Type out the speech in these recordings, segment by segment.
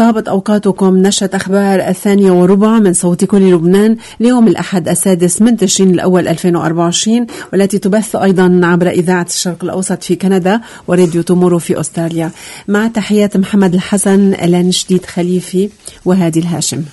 طابت أوقاتكم نشرة أخبار 2:15 من صوت كل لبنان ليوم الأحد 6 من تشرين الأول 2024، والتي تبث أيضا عبر إذاعة الشرق الأوسط في كندا وراديو تومورو في أستراليا. مع تحيات محمد الحسن، إلان جديد خليفي وهادي الهاشم.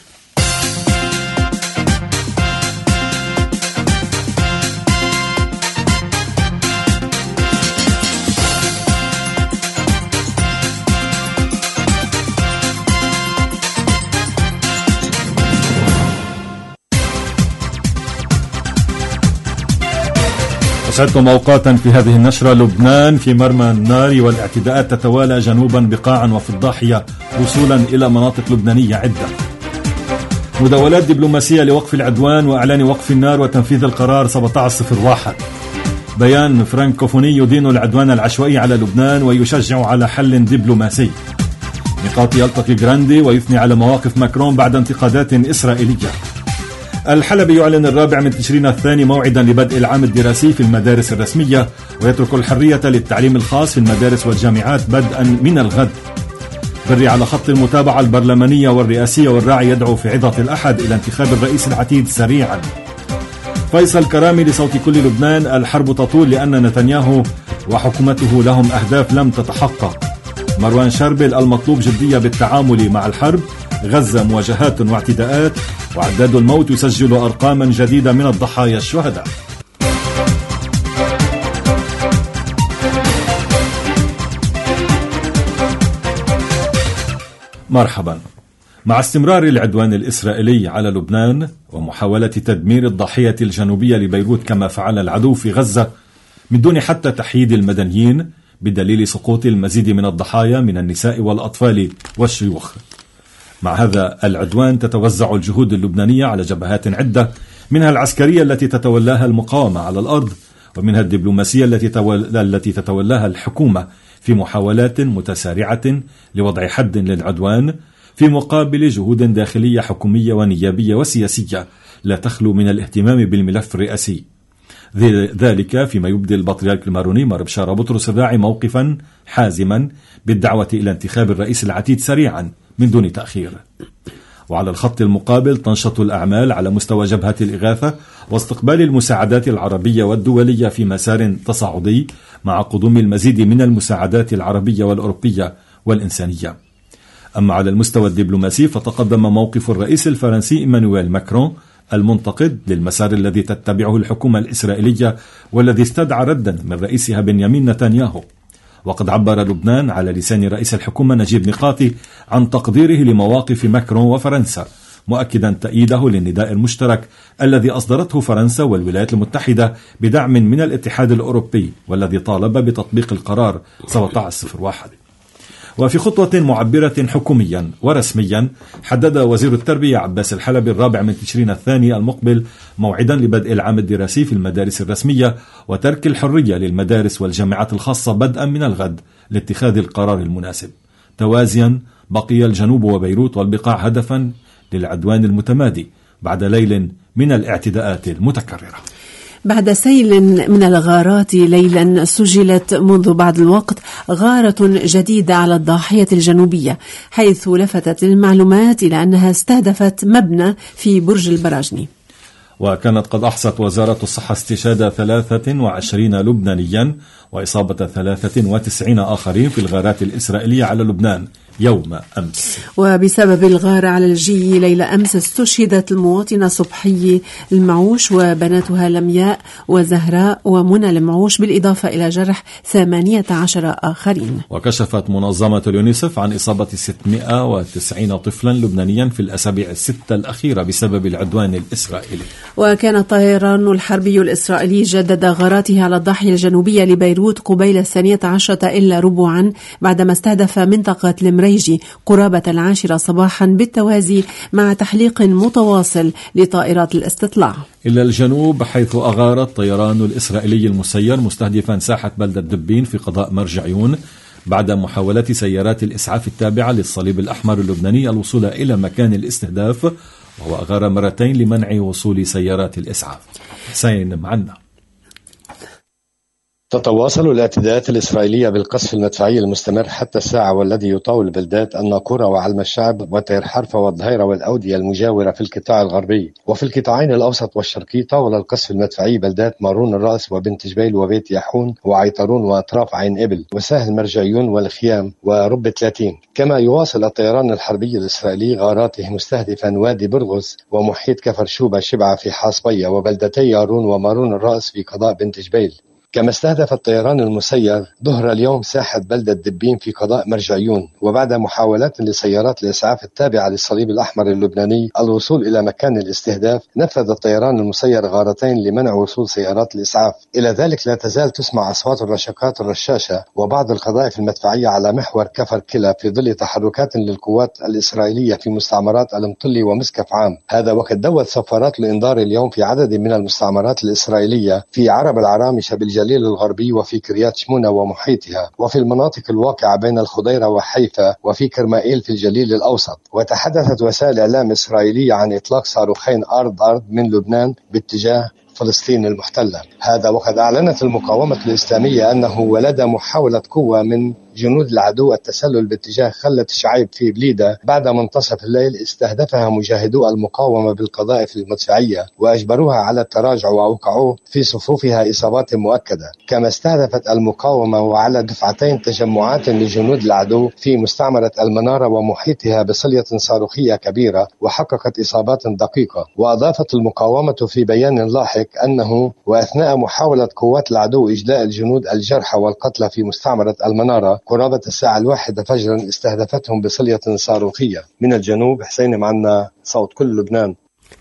أسعدكم أوقاتا في هذه النشرة. لبنان في مرمى النار والاعتداءات تتوالى جنوبا بقاعا وفي الضاحية وصولا إلى مناطق لبنانية عدة. مداولات دبلوماسية لوقف العدوان وإعلان وقف النار وتنفيذ القرار 1701. بيان فرانكوفوني يدين العدوان العشوائي على لبنان ويشجع على حل دبلوماسي. نقاط يلتقي جراندي ويثني على مواقف ماكرون بعد انتقادات إسرائيلية. الحلبي يعلن 4 من تشرين الثاني موعدا لبدء العام الدراسي في المدارس الرسمية، ويترك الحرية للتعليم الخاص في المدارس والجامعات بدءا من الغد. بري على خط المتابعة البرلمانية والرئاسية والراعي يدعو في عظة الأحد إلى انتخاب الرئيس العتيد سريعا. فيصل كرامي لصوت كل لبنان: الحرب تطول لأن نتنياهو وحكومته لهم أهداف لم تتحقق. مروان شربل: المطلوب جدية بالتعامل مع الحرب، غزة مواجهات واعتداءات، وعداد الموت يسجل أرقاما جديدة من الضحايا الشهداء. مرحبا. مع استمرار العدوان الإسرائيلي على لبنان ومحاولة تدمير الضاحية الجنوبية لبيروت كما فعل العدو في غزة من دون حتى تحييد المدنيين، بدليل سقوط المزيد من الضحايا من النساء والأطفال والشيوخ. مع هذا العدوان تتوزع الجهود اللبنانية على جبهات عدة، منها العسكرية التي تتولاها المقاومة على الأرض، ومنها الدبلوماسية التي تتولاها الحكومة في محاولات متسارعة لوضع حد للعدوان، في مقابل جهود داخلية حكومية ونيابية وسياسية لا تخلو من الاهتمام بالملف الرئاسي. ذلك فيما يبدي البطريرك الماروني مار بشارة بطرس الراعي موقفا حازما بالدعوة إلى انتخاب الرئيس العتيد سريعا من دون تأخير. وعلى الخط المقابل تنشط الأعمال على مستوى جبهة الإغاثة واستقبال المساعدات العربية والدولية في مسار تصاعدي، مع قدوم المزيد من المساعدات العربية والأوروبية والإنسانية. أما على المستوى الدبلوماسي فتقدم موقف الرئيس الفرنسي إيمانويل ماكرون المنتقد للمسار الذي تتبعه الحكومة الإسرائيلية، والذي استدعى ردا من رئيسها بنيامين نتنياهو. وقد عبر لبنان على لسان رئيس الحكومة نجيب ميقاتي عن تقديره لمواقف ماكرون وفرنسا، مؤكدا تأييده للنداء المشترك الذي أصدرته فرنسا والولايات المتحدة بدعم من الاتحاد الأوروبي، والذي طالب بتطبيق القرار 1701. وفي خطوة معبرة حكوميا ورسميا، حدد وزير التربية عباس الحلبي 4 من تشرين الثاني المقبل موعدا لبدء العام الدراسي في المدارس الرسمية، وترك الحرية للمدارس والجامعات الخاصة بدءا من الغد لاتخاذ القرار المناسب. توازيا بقي الجنوب وبيروت والبقاع هدفا للعدوان المتمادي بعد ليل من الاعتداءات المتكررة. بعد سيل من الغارات ليلا سجلت منذ بعض الوقت غارة جديدة على الضاحية الجنوبية، حيث لفتت المعلومات إلى أنها استهدفت مبنى في برج البراجني. وكانت قد أحصت وزارة الصحة استشهاد 23 لبنانيا وإصابة 93 آخرين في الغارات الإسرائيلية على لبنان يوم أمس. وبسبب الغارة على الجي ليلة أمس استشهدت المواطنة صبحي المعوش وبناتها لمياء وزهراء ومنى المعوش، بالإضافة إلى جرح 18 آخرين. وكشفت منظمة اليونيسف عن إصابة 690 طفلا لبنانيا في الأسابيع الستة الأخيرة بسبب العدوان الإسرائيلي. وكان الطيران الحربي الإسرائيلي جدد غاراته على الضاحية الجنوبية لبيروت قبيل 12 إلا ربعا، بعدما استهدف منطقة المريجي قرابة 10 صباحا بالتوازي مع تحليق متواصل لطائرات الاستطلاع. إلى الجنوب، حيث أغار الطيران الإسرائيلي المسير مستهدفا ساحة بلدة دبين في قضاء مرجعيون، بعد محاولة سيارات الإسعاف التابعة للصليب الأحمر اللبناني الوصول إلى مكان الاستهداف، وهو أغار مرتين لمنع وصول سيارات الإسعاف. حسين معنا. تتواصل الاعتداءات الإسرائيلية بالقصف المدفعي المستمر حتى الساعة، والذي يطاول البلدات الناقورة وعلم الشعب وتير حرفة والظهيرة والأودية المجاورة في القطاع الغربي. وفي القطاعين الأوسط والشرقي طاول القصف المدفعي بلدات مارون الرأس وبنت جبيل وبيت ياحون وعيطرون وأطراف عين إبل وسهل مرجعيون والخيام ورب 30. كما يواصل الطيران الحربي الإسرائيلي غاراته مستهدفا وادي برغز ومحيط كفر شوبة شبعة في حاصبية وبلدتي يارون ومارون الرأس في قضاء بنت جبيل. كما استهدف الطيران المسير ظهر اليوم ساحة بلدة دبين في قضاء مرجعيون، وبعد محاولات لسيارات الإسعاف التابعة للصليب الأحمر اللبناني الوصول إلى مكان الاستهداف، نفذ الطيران المسير غارتين لمنع وصول سيارات الإسعاف. إلى ذلك لا تزال تسمع أصوات الرشقات الرشاشة وبعض القذائف المدفعية على محور كفر كلا في ظل تحركات للقوات الإسرائيلية في مستعمرات المطلي ومسكف عام. هذا وقد دوت صفارات الإنذار اليوم في عدد من المستعمرات الإسرائيلية في عرب العرامشة بالجليل الغربي وفي كريات شمونة ومحيطها، وفي المناطق الواقعة بين الخضيرة وحيفا، وفي كرمائيل في الجليل الأوسط. وتحدثت وسائل إعلام إسرائيلية عن إطلاق صاروخين أرض من لبنان باتجاه فلسطين المحتلة. هذا وقد أعلنت المقاومة الإسلامية أنه ولد محاولة قوة من جنود العدو التسلل باتجاه خلة شعيب في بليدة بعد منتصف الليل، استهدفها مجاهدو المقاومة بالقذائف المدفعية وأجبروها على التراجع وأوقعوا في صفوفها إصابات مؤكدة. كما استهدفت المقاومة وعلى دفعتين تجمعات لجنود العدو في مستعمرة المنارة ومحيطها بصلية صاروخية كبيرة وحققت إصابات دقيقة. وأضافت المقاومة في بيان لاحق أنه وأثناء محاولة قوات العدو إجلاء الجنود الجرحى والقتلى في مستعمرة المنارة قرابة الساعة 1 فجرا استهدفتهم بصلية صاروخية. من الجنوب حسين معنا صوت كل لبنان.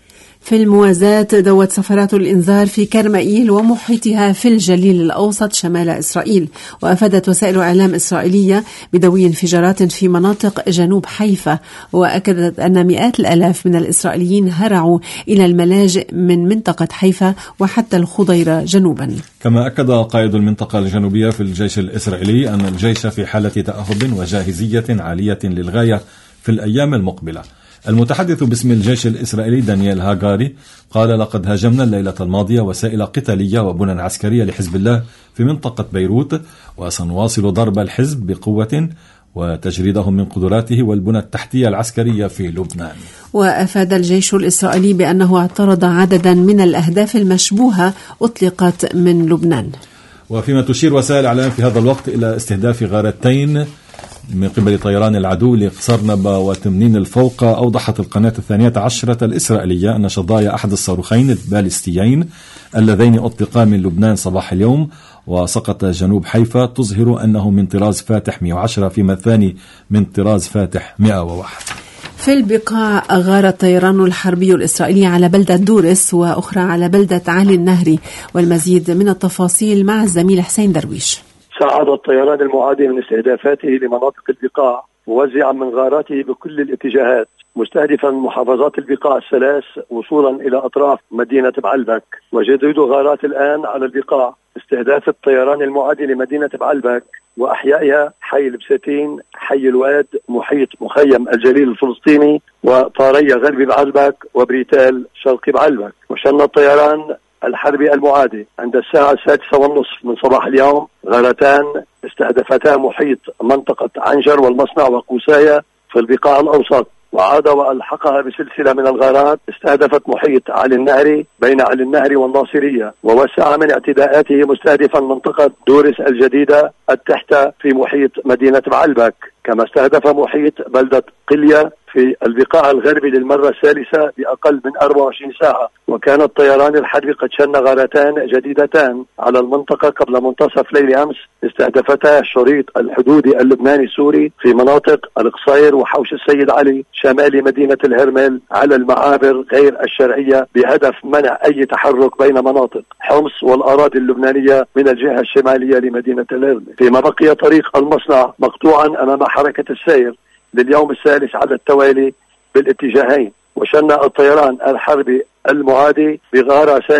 في الموازاة دوت سفرات الإنذار في كرمائيل ومحيطها في الجليل الأوسط شمال إسرائيل، وأفادت وسائل إعلام إسرائيلية بدوي انفجارات في مناطق جنوب حيفا، وأكدت أن مئات الآلاف من الإسرائيليين هرعوا إلى الملاجئ من منطقة حيفا وحتى الخضيرة جنوبا. كما أكد قائد المنطقة الجنوبية في الجيش الإسرائيلي أن الجيش في حالة تأهب وجاهزية عالية للغاية في الأيام المقبلة. المتحدث باسم الجيش الإسرائيلي دانيال هاغاري قال: لقد هاجمنا الليلة الماضية وسائل قتالية وبنى عسكرية لحزب الله في منطقة بيروت، وسنواصل ضرب الحزب بقوة وتجريدهم من قدراته والبنى التحتية العسكرية في لبنان. وأفاد الجيش الإسرائيلي بأنه اعترض عددا من الأهداف المشبوهة أطلقت من لبنان. وفيما تشير وسائل الإعلام في هذا الوقت إلى استهداف غارتين من قبل طيران العدو لقصر نبا وتمنين الفوقة، أوضحت القناة 12 الإسرائيلية أن شظايا أحد الصاروخين البالستيين اللذين أطلقا من لبنان صباح اليوم وسقط جنوب حيفا تظهر أنه من طراز فاتح 110، فيما الثاني من طراز فاتح 101. في البقاع غار الطيران الحربي الإسرائيلي على بلدة دورس وأخرى على بلدة علي النهري، والمزيد من التفاصيل مع الزميل حسين درويش. ساعد الطيران المعادي من استهدافاته لمناطق البقاع موزعا من غاراته بكل الاتجاهات، مستهدفا محافظات البقاع الثلاث وصولا إلى أطراف مدينة بعلبك. وجديد غارات الآن على البقاع استهداف الطيران المعادي لمدينة بعلبك وأحيائها: حي البساتين، حي الواد، محيط مخيم الجليل الفلسطيني، وطارية غربي بعلبك، وبريتال شرقي بعلبك. وشن الطيران الحربي المعادي عند الساعة 6:30 من صباح اليوم غارتان استهدفتا محيط منطقة عنجر والمصنع وقوساية في البقاع الأوسط، وعاد وألحقها بسلسلة من الغارات استهدفت محيط علي النهري بين علي النهري والناصرية، ووسع من اعتداءاته مستهدفا منطقة دورس الجديدة التحتة في محيط مدينة بعلبك. كما استهدف محيط بلدة قلية في البقاع الغربي للمرة الثالثة بأقل من 24 ساعة. وكان الطيران الحربي قد شن غارتان جديدتان على المنطقة قبل منتصف ليل أمس استهدفتا الشريط الحدودي اللبناني السوري في مناطق القصير وحوش السيد علي شمال مدينة الهرمل على المعابر غير الشرعية، بهدف منع أي تحرك بين مناطق حمص والأراضي اللبنانية من الجهة الشمالية لمدينة الهرمل. فيما بقي طريق المصنع مقطوعا أمام حركة السير لليوم الثالث على التوالي بالاتجاهين. وشن الطيران الحربي المعادي بغارة ثانية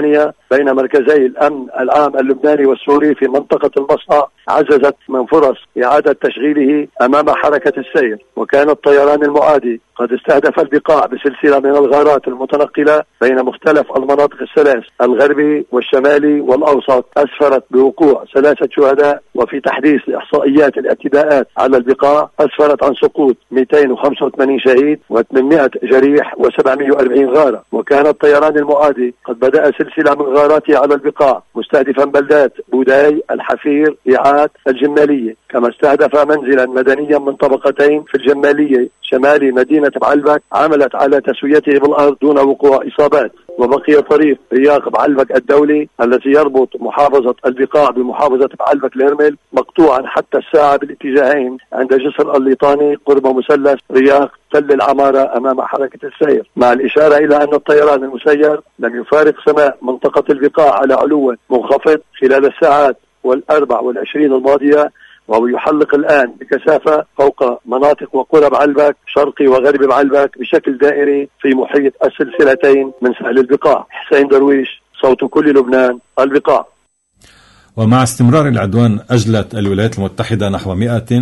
بين مركزي الأمن العام اللبناني والسوري في منطقة المصنع عززت من فرص إعادة تشغيله أمام حركة السير. وكان الطيران المعادي قد استهدف البقاع بسلسلة من الغارات المتنقلة بين مختلف المناطق الثلاث الغربي والشمالي والأوسط، أسفرت بوقوع 3 شهداء. وفي تحديث لإحصائيات الاعتداءات على البقاع أسفرت عن سقوط 285 شهيد و800 جريح و740 غارة. وكان الطيران المعادي قد بدأ سلسلة من غاراته على البقاع مستهدفا بلدات بوداي، الحفير، إيعات، الجمالية، كما استهدف منزلا مدنيا من طبقتين في الجمالية شمالي مدينة بعلبك عملت على تسويته بالأرض دون وقوع إصابات. وبقي طريق رياق بعلبك الدولي الذي يربط محافظة البقاع بمحافظة بعلبك الهرمل مقطوعا حتى الساعة بالاتجاهين عند جسر الليطاني قرب مثلث رياق تل العمارة أمام حركة السير، مع الإشارة إلى أن الطيران المسير لم يفارق سماء منطقة البقاع على علو منخفض خلال الساعات 24 الماضية، وهو يحلق الآن بكثافة فوق مناطق وقرى بعلبك شرقي وغربي بعلبك بشكل دائري في محيط السلسلتين من سهل البقاع. حسين درويش، صوت كل لبنان، البقاع. ومع استمرار العدوان أجلت الولايات المتحدة نحو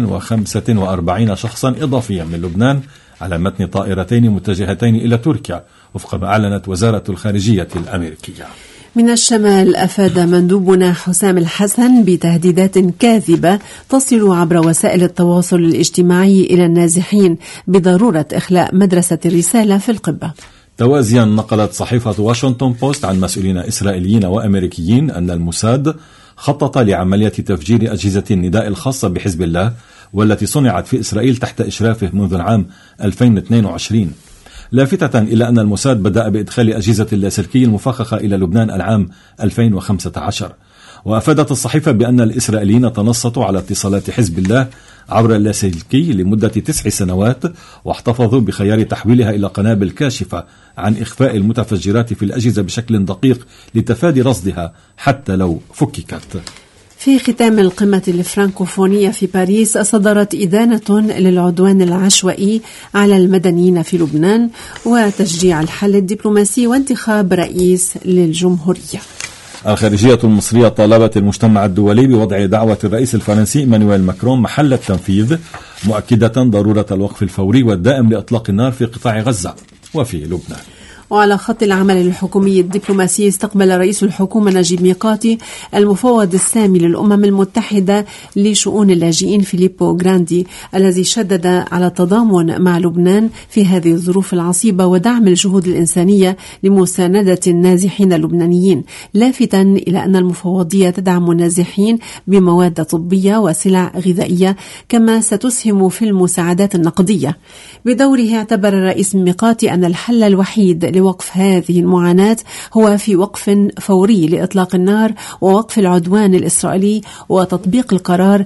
145 شخصا إضافيا من لبنان على متن طائرتين متجهتين إلى تركيا وفق ما أعلنت وزارة الخارجية الأمريكية. من الشمال أفاد مندوبنا حسام الحسن بتهديدات كاذبة تصل عبر وسائل التواصل الاجتماعي إلى النازحين بضرورة إخلاء مدرسة الرسالة في القبة. توازيا نقلت صحيفة واشنطن بوست عن مسؤولين إسرائيليين وأمريكيين أن الموساد خطط لعملية تفجير أجهزة النداء الخاصة بحزب الله والتي صنعت في إسرائيل تحت إشرافه منذ العام 2022، لافتة إلى أن الموساد بدأ بإدخال أجهزة اللاسلكي المفخخة إلى لبنان العام 2015. وأفادت الصحيفة بأن الإسرائيليين تنصتوا على اتصالات حزب الله عبر اللاسلكي لمدة 9 سنوات واحتفظوا بخيار تحويلها إلى قنابل كاشفة عن إخفاء المتفجرات في الأجهزة بشكل دقيق لتفادي رصدها حتى لو فككت. في ختام القمة الفرنكوفونية في باريس صدرت إدانة للعدوان العشوائي على المدنيين في لبنان وتشجيع الحل الدبلوماسي وانتخاب رئيس للجمهورية. الخارجية المصرية طالبت المجتمع الدولي بوضع دعوة الرئيس الفرنسي إيمانويل ماكرون محل التنفيذ، مؤكدة ضرورة الوقف الفوري والدائم لإطلاق النار في قطاع غزة وفي لبنان. وعلى خط العمل الحكومي الدبلوماسي استقبل رئيس الحكومة نجيب ميقاتي المفوض السامي للأمم المتحدة لشؤون اللاجئين فيليبو غراندي الذي شدد على التضامن مع لبنان في هذه الظروف العصيبة ودعم الجهود الإنسانية لمساندة النازحين اللبنانيين، لافتاً إلى أن المفوضية تدعم النازحين بمواد طبية وسلع غذائية كما ستسهم في المساعدات النقدية. بدوره اعتبر الرئيس ميقاتي أن الحل الوحيد لوقف هذه المعاناة هو في وقف فوري لإطلاق النار ووقف العدوان الإسرائيلي وتطبيق القرار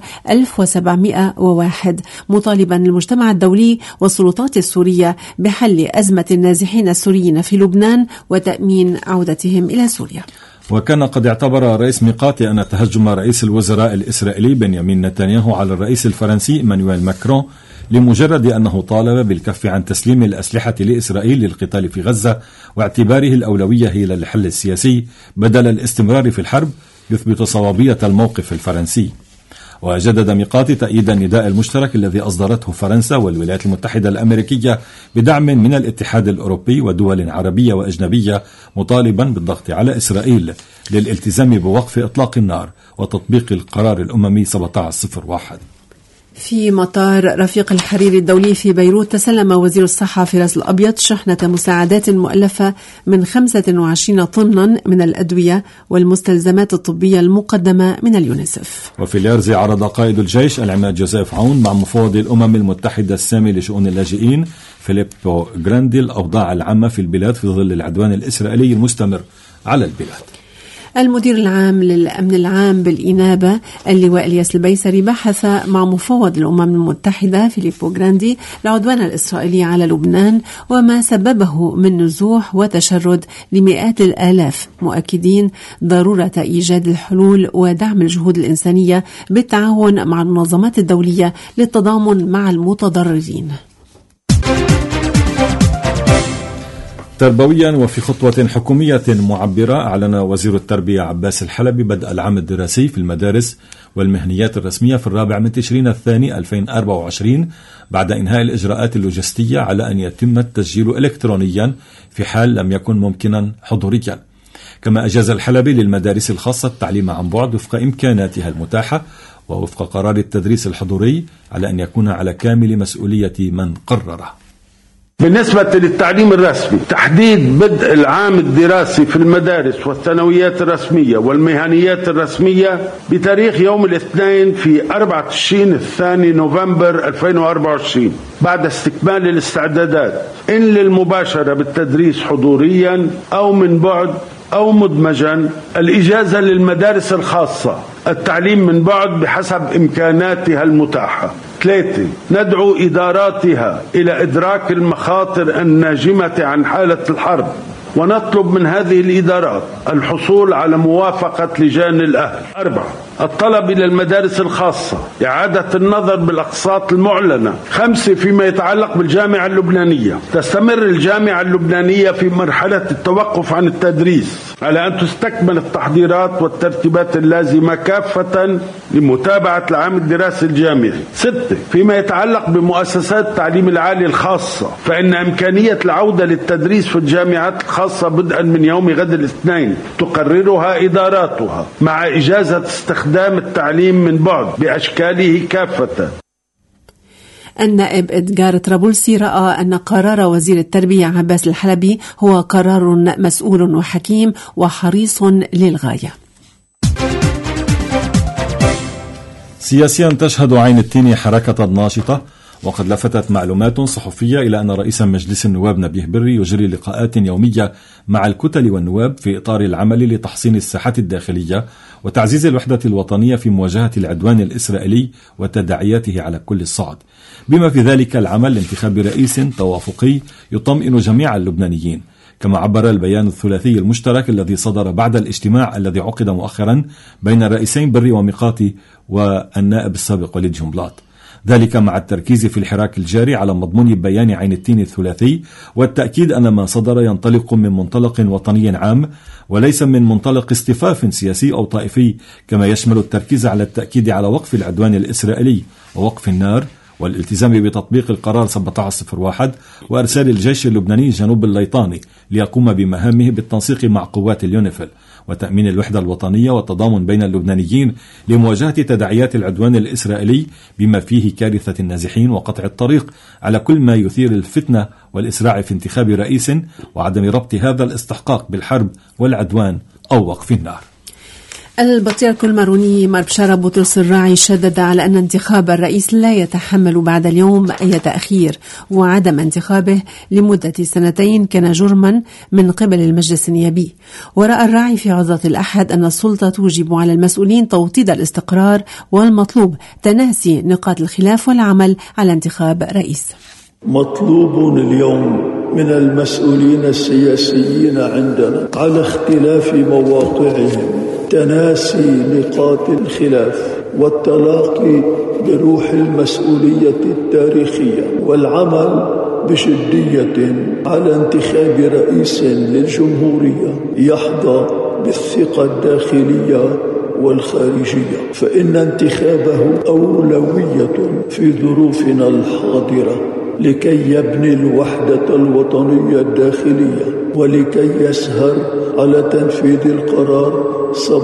1701، مطالبا المجتمع الدولي والسلطات السورية بحل أزمة النازحين السوريين في لبنان وتأمين عودتهم إلى سوريا. وكان قد اعتبر رئيس ميقاتي أن تهجم رئيس الوزراء الإسرائيلي بنيامين نتنياهو على الرئيس الفرنسي إيمانويل ماكرون لمجرد أنه طالب بالكف عن تسليم الأسلحة لإسرائيل للقتال في غزة، واعتباره الأولوية هي للحل السياسي بدل الاستمرار في الحرب، يثبت صوابية الموقف الفرنسي. وجدد ميقاتي تأييد النداء المشترك الذي أصدرته فرنسا والولايات المتحدة الأمريكية بدعم من الاتحاد الأوروبي ودول عربية وأجنبية، مطالبا بالضغط على إسرائيل للالتزام بوقف إطلاق النار وتطبيق القرار الأممي 1701. في مطار رفيق الحريري الدولي في بيروت تسلم وزير الصحة فراس الأبيض شحنة مساعدات مؤلفة من 25 طنا من الأدوية والمستلزمات الطبية المقدمة من اليونيسف. وفي اليرز عرض قائد الجيش العماد جوزيف عون مع مفوض الأمم المتحدة السامي لشؤون اللاجئين فيليبو غراندي الأوضاع العامة في البلاد في ظل العدوان الإسرائيلي المستمر على البلاد. المدير العام للأمن العام بالإنابة اللواء الياس البيسري بحث مع مفوض الأمم المتحدة فيليبو غراندي العدوان الإسرائيلي على لبنان وما سببه من نزوح وتشرد لمئات الآلاف، مؤكدين ضرورة إيجاد الحلول ودعم الجهود الإنسانية بالتعاون مع المنظمات الدولية للتضامن مع المتضررين. تربويا وفي خطوة حكومية معبرة، أعلن وزير التربية عباس الحلبي بدء العام الدراسي في المدارس والمهنيات الرسمية في 4 تشرين الثاني 2024 بعد إنهاء الإجراءات اللوجستية على أن يتم التسجيل إلكترونيا في حال لم يكن ممكنا حضوريا. كما أجاز الحلبي للمدارس الخاصة التعليم عن بعد وفق إمكاناتها المتاحة ووفق قرار التدريس الحضوري على أن يكون على كامل مسؤولية من قرره. بالنسبة للتعليم الرسمي، تحديد بدء العام الدراسي في المدارس والثانويات الرسمية والمهنيات الرسمية بتاريخ يوم الاثنين في 4 تشرين الثاني نوفمبر 2024 بعد استكمال الاستعدادات إن للمباشرة بالتدريس حضوريا أو من بعد أو مدمجا. الإجازة للمدارس الخاصة التعليم من بعد بحسب إمكاناتها المتاحة. 3. ندعو إداراتها إلى إدراك المخاطر الناجمة عن حالة الحرب، ونطلب من هذه الإدارات الحصول على موافقة لجان الأهل. 4. الطلب إلى المدارس الخاصة إعادة النظر بالأقساط المعلنة. 5. فيما يتعلق بالجامعة اللبنانية، تستمر الجامعة اللبنانية في مرحلة التوقف عن التدريس على أن تستكمل التحضيرات والترتيبات اللازمة كافة لمتابعة العام الدراسي الجامعي. 6. فيما يتعلق بمؤسسات التعليم العالي الخاصة، فإن إمكانية العودة للتدريس في الجامعات الخاصة بدءا من يوم غد الاثنين تقررها إداراتها مع إجازة استخدام التعليم من بعد بأشكاله كافة. النائب إدغار طرابلسي رأى أن قرار وزير التربية عباس الحلبي هو قرار مسؤول وحكيم وحريص للغاية. سياسيا تشهد عين التين حركة ناشطة، وقد لفتت معلومات صحفية إلى أن رئيس مجلس النواب نبيه بري يجري لقاءات يومية مع الكتل والنواب في إطار العمل لتحصين الساحات الداخلية وتعزيز الوحدة الوطنية في مواجهة العدوان الإسرائيلي وتداعياته على كل الصعد، بما في ذلك العمل لانتخاب رئيس توافقي يطمئن جميع اللبنانيين. كما عبر البيان الثلاثي المشترك الذي صدر بعد الاجتماع الذي عقد مؤخرا بين الرئيسين بري وميقاتي والنائب السابق وليد جنبلاط، ذلك مع التركيز في الحراك الجاري على مضمون بيان عين التين الثلاثي، والتأكيد أن ما صدر ينطلق من منطلق وطني عام وليس من منطلق اصطفاف سياسي أو طائفي، كما يشمل التركيز على التأكيد على وقف العدوان الإسرائيلي ووقف النار والالتزام بتطبيق القرار 1701 وأرسال الجيش اللبناني جنوب الليطاني ليقوم بمهامه بالتنسيق مع قوات اليونيفيل وتأمين الوحدة الوطنية والتضامن بين اللبنانيين لمواجهة تداعيات العدوان الإسرائيلي بما فيه كارثة النازحين وقطع الطريق على كل ما يثير الفتنة والإسراع في انتخاب رئيس وعدم ربط هذا الاستحقاق بالحرب والعدوان أو وقف النار. البطريرك الماروني مار بشارة بطرس الراعي شدد على أن انتخاب الرئيس لا يتحمل بعد اليوم أي تأخير، وعدم انتخابه لمدة 2 كان جرما من قبل المجلس النيابي. ورأى الراعي في عظة الأحد أن السلطة توجب على المسؤولين توطيد الاستقرار، والمطلوب تناسي نقاط الخلاف والعمل على انتخاب رئيس. مطلوب اليوم من المسؤولين السياسيين عندنا على اختلاف مواقعهم تناسي نقاط الخلاف والتلاقي بروح المسؤولية التاريخية والعمل بجدية على انتخاب رئيس للجمهورية يحظى بالثقة الداخلية والخارجية، فإن انتخابه أولوية في ظروفنا الحاضرة لكي يبني الوحدة الوطنية الداخلية ولكي يسهر على تنفيذ القرار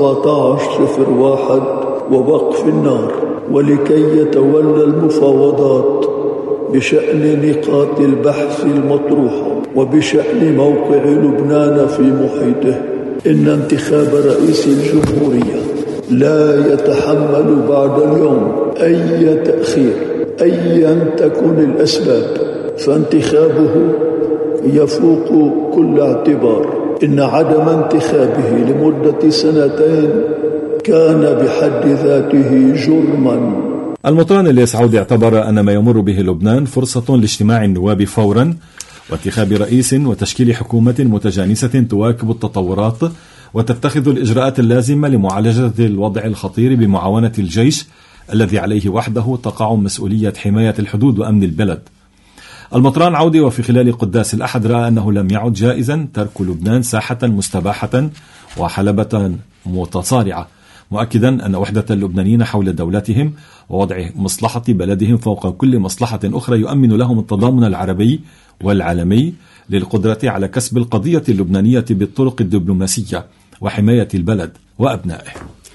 1701 ووقف النار، ولكي يتولى المفاوضات بشأن نقاط البحث المطروحة وبشأن موقع لبنان في محيطه. إن انتخاب رئيس الجمهورية لا يتحمل بعد اليوم أي تأخير أيا تكن الأسباب، فانتخابه يفوق كل اعتبار. إن عدم انتخابه لمدة 2 كان بحد ذاته جرما. المطران الياس عودي اعتبر أن ما يمر به لبنان فرصة لاجتماع النواب فورا واتخاذ رئيس وتشكيل حكومة متجانسة تواكب التطورات وتتخذ الإجراءات اللازمة لمعالجة الوضع الخطير بمعاونة الجيش الذي عليه وحده تقع مسؤولية حماية الحدود وأمن البلد. المطران عودي وفي خلال قداس الأحد رأى أنه لم يعد جائزا ترك لبنان ساحة مستباحة وحلبة متصارعة، مؤكدا أن وحدة اللبنانيين حول دولتهم ووضع مصلحة بلدهم فوق كل مصلحة أخرى يؤمن لهم التضامن العربي والعالمي للقدرة على كسب القضية اللبنانية بالطرق الدبلوماسية وحماية البلد وأبنائه.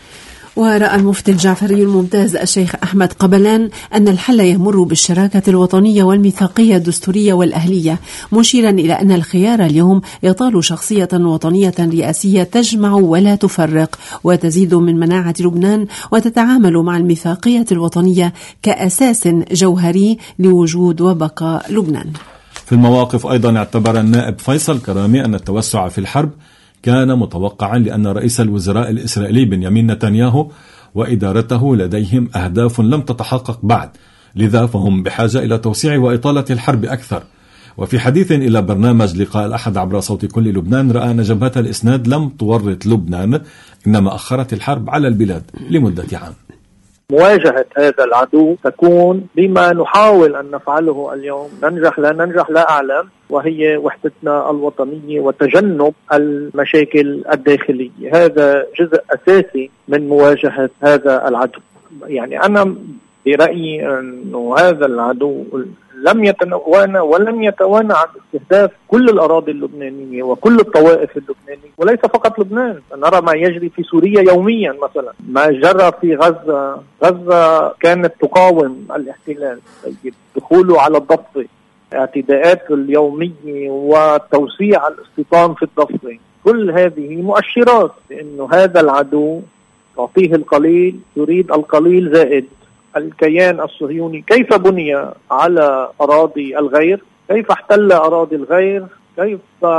ورأى المفتي الجعفري الممتاز الشيخ أحمد قبلان أن الحل يمر بالشراكة الوطنية والميثاقية الدستورية والأهلية، مشيرا إلى أن الخيار اليوم يطال شخصية وطنية رئاسية تجمع ولا تفرق وتزيد من مناعة لبنان وتتعامل مع الميثاقية الوطنية كأساس جوهري لوجود وبقاء لبنان. في المواقف أيضا اعتبر النائب فيصل كرامي أن التوسع في الحرب كان متوقعا لأن رئيس الوزراء الإسرائيلي بنيامين نتنياهو وإدارته لديهم أهداف لم تتحقق بعد، لذا فهم بحاجة إلى توسيع وإطالة الحرب أكثر. وفي حديث إلى برنامج لقاء الأحد عبر صوت كل لبنان رأى أن جبهة الإسناد لم تورط لبنان، إنما أخرت الحرب على البلاد لمدة عام. مواجهة هذا العدو تكون بما نحاول أن نفعله اليوم، ننجح لا ننجح لا أعلم، وهي وحدتنا الوطنية وتجنب المشاكل الداخلية. هذا جزء أساسي من مواجهة هذا العدو. يعني أنا برأيي أنه هذا العدو لم يتوانى ولن يتوانى عن استهداف كل الأراضي اللبنانية وكل الطوائف اللبنانية، وليس فقط لبنان. نرى ما يجري في سوريا يوميا، مثلا ما جرى في غزة. غزة كانت تقاوم الاحتلال، دخوله على الضفة، اعتداءات اليومية وتوسيع الاستيطان في الضفة، كل هذه مؤشرات بأنه هذا العدو تعطيه القليل يريد القليل زائد. الكيان الصهيوني كيف بني على أراضي الغير، كيف احتل أراضي الغير، كيف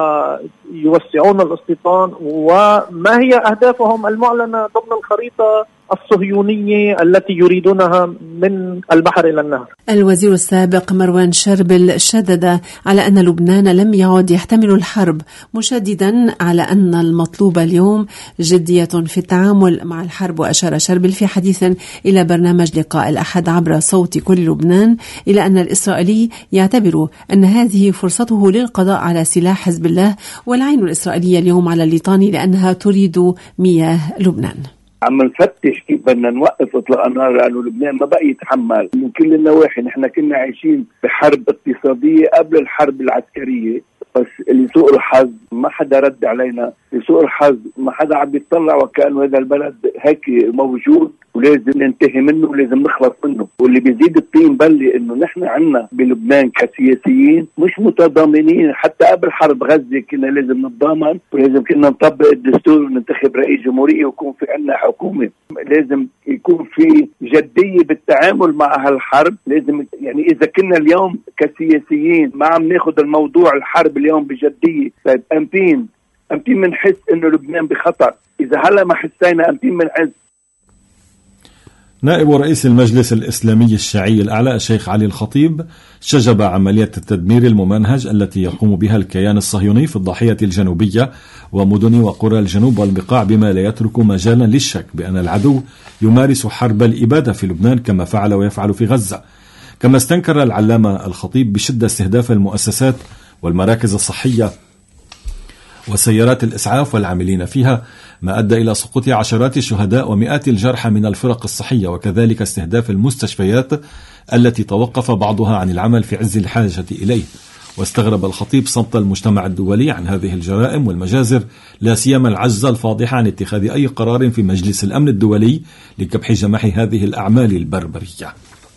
يوسعون الاستيطان، وما هي أهدافهم المعلنة ضمن الخريطة الصهيونية التي يريدونها من البحر إلى النهر. الوزير السابق مروان شربل شدد على أن لبنان لم يعد يحتمل الحرب، مشددا على أن المطلوب اليوم جدية في التعامل مع الحرب. وأشار شربل في حديث إلى برنامج لقاء الأحد عبر صوت كل لبنان إلى أن الإسرائيلي يعتبر أن هذه فرصته للقضاء على سلاح حزب الله، والعين الإسرائيلية اليوم على الليطاني لأنها تريد مياه لبنان. عم نفتش كيف بدنا نوقف اطلاق النار، لانه لبنان ما بقى يتحمل من كل النواحي. نحن كنا عايشين بحرب اقتصاديه قبل الحرب العسكريه، بس لسوء الحظ ما حدا رد علينا، لسوء الحظ ما حدا عم يتطلع وكأنه هذا البلد هيك موجود ولازم ننتهي منه ولازم نخلص منه. واللي بيزيد الطين بلي انه نحن عنا بلبنان كسياسيين مش متضامنين. حتى قبل حرب غزة كنا لازم نتضامن ولازم كنا نطبق الدستور وننتخب رئيس جمهورية ويكون في عنا حكومة. لازم يكون في جدية بالتعامل مع هالحرب. لازم يعني إذا كنا اليوم كسياسيين ما عم ناخد الموضوع الحرب اليوم بجدية، طيب أمتين منحس إنه لبنان بخطر. إذا هلا ما حسينا أمتين منحس. نائب رئيس المجلس الإسلامي الشيعي الأعلى الشيخ علي الخطيب شجب عملية التدمير الممنهج التي يقوم بها الكيان الصهيوني في الضاحية الجنوبية ومدن وقرى الجنوب والبقاع، بما لا يترك مجالا للشك بأن العدو يمارس حرب الإبادة في لبنان كما فعل ويفعل في غزة. كما استنكر العلامة الخطيب بشدة استهداف المؤسسات والمراكز الصحية وسيارات الإسعاف والعاملين فيها، ما أدى إلى سقوط عشرات الشهداء ومئات الجرحى من الفرق الصحية، وكذلك استهداف المستشفيات التي توقف بعضها عن العمل في عز الحاجة إليه. واستغرب الخطيب صمت المجتمع الدولي عن هذه الجرائم والمجازر، لا سيما العجز الفاضح عن اتخاذ أي قرار في مجلس الأمن الدولي لكبح جماح هذه الأعمال البربرية.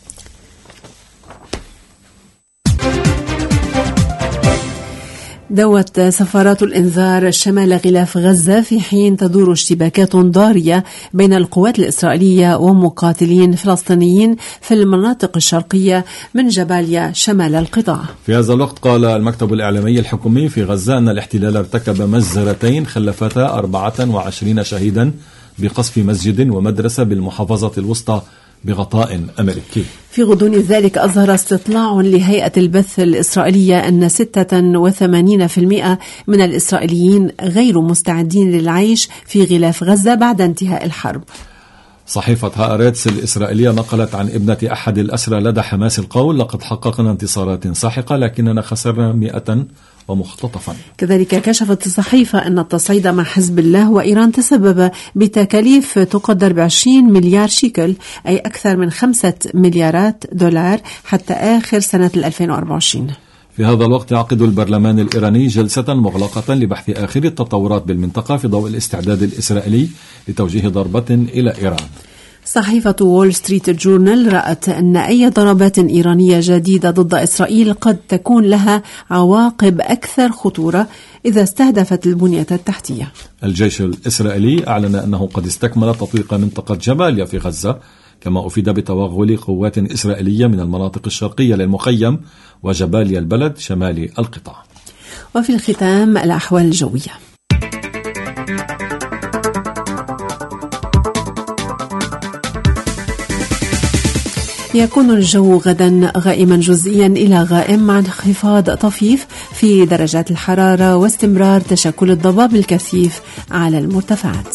دوت سفارات الإنذار شمال غلاف غزة في حين تدور اشتباكات ضارية بين القوات الإسرائيلية ومقاتلين فلسطينيين في المناطق الشرقية من جباليا شمال القطاع. في هذا الوقت قال المكتب الإعلامي الحكومي في غزة أن الاحتلال ارتكب مجزرتين خلفتا 24 شهيدا بقصف مسجد ومدرسة بالمحافظة الوسطى بغطاء أمريكي. في غضون ذلك أظهر استطلاع لهيئة البث الإسرائيلية أن 86% من الإسرائيليين غير مستعدين للعيش في غلاف غزة بعد انتهاء الحرب. صحيفة هآرتس الإسرائيلية نقلت عن ابنة أحد الأسرى لدى حماس القول: لقد حققنا انتصارات ساحقة لكننا خسرنا 100 ومختطفا. كذلك كشفت الصحيفة أن التصعيد مع حزب الله وإيران تسبب بتكاليف تقدر ب20 مليار شيكل، أي أكثر من 5 مليارات دولار حتى آخر سنة 2024. في هذا الوقت يعقد البرلمان الإيراني جلسة مغلقة لبحث آخر التطورات بالمنطقة في ضوء الاستعداد الإسرائيلي لتوجيه ضربة إلى إيران. صحيفة وول ستريت جورنال رأت أن أي ضربات إيرانية جديدة ضد إسرائيل قد تكون لها عواقب أكثر خطورة إذا استهدفت البنية التحتية. الجيش الإسرائيلي أعلن أنه قد استكمل تطويق منطقة جباليا في غزة، كما أفيد بتوغل قوات إسرائيلية من المناطق الشرقية للمخيم وجباليا البلد شمالي القطاع. وفي الختام الأحوال الجوية. يكون الجو غدا غائما جزئيا إلى غائم مع انخفاض طفيف في درجات الحرارة واستمرار تشكل الضباب الكثيف على المرتفعات.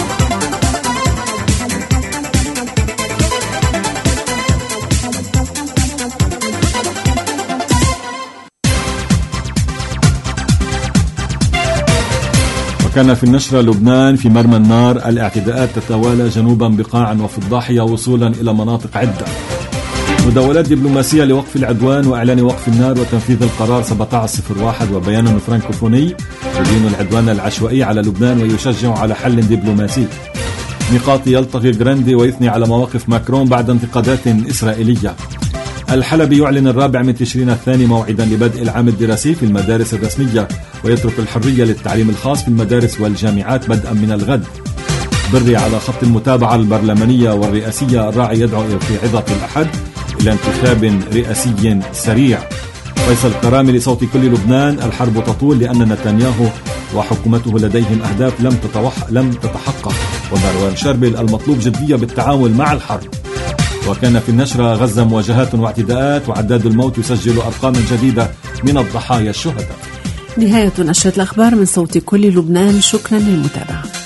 وكان في النشرة: لبنان في مرمى النار، الاعتداءات تتوالى جنوبا بقاعا وفي الضاحية وصولا إلى مناطق عدة. مداولات دبلوماسية لوقف العدوان وإعلان وقف النار وتنفيذ القرار 1701 وبيان فرانكوفوني يدين العدوان العشوائي على لبنان ويشجع على حل دبلوماسي. ميقاتي يلتقي غراندي ويثني على مواقف ماكرون بعد انتقادات إسرائيلية. الحلبي يعلن 4 تشرين الثاني موعدا لبدء العام الدراسي في المدارس الرسمية ويترك الحرية للتعليم الخاص في المدارس والجامعات بدءا من الغد. بري على خط المتابعة البرلمانية والرئاسية، الراعي يدعو في عظة الأحد إلى انتخاب رئاسي سريع. فيصل كرامي لصوت كل لبنان: الحرب تطول لأن نتنياهو وحكومته لديهم أهداف لم تتحقق. ومروان شربل: المطلوب جدية بالتعامل مع الحرب. وكان في النشرة: غزة مواجهات واعتداءات وعداد الموت يسجل أرقاما جديدة من الضحايا الشهداء. نهاية نشرة الأخبار من صوت كل لبنان، شكرا للمتابعة.